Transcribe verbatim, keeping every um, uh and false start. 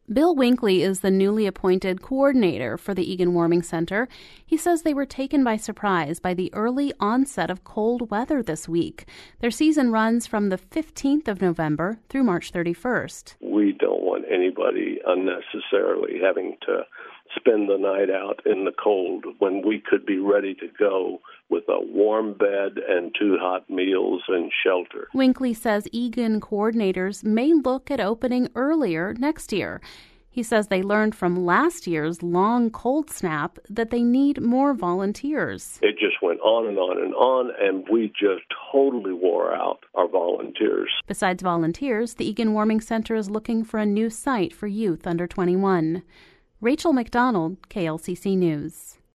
Bill Winkley is the newly appointed coordinator for the Egan Warming Center. He says they were taken by surprise by the early onset of cold weather this week. Their season runs from the fifteenth of November through March thirty-first. We don't want anybody unnecessarily having to spend the night out in the cold when we could be ready to go with a warm bed and two hot meals and shelter. Winkley says Egan coordinators may look at opening earlier next year. He says they learned from last year's long cold snap that they need more volunteers. It just went on and on and on, and we just totally wore out our volunteers. Besides volunteers, the Egan Warming Center is looking for a new site for youth under twenty-one. Rachel McDonald, K L C C News.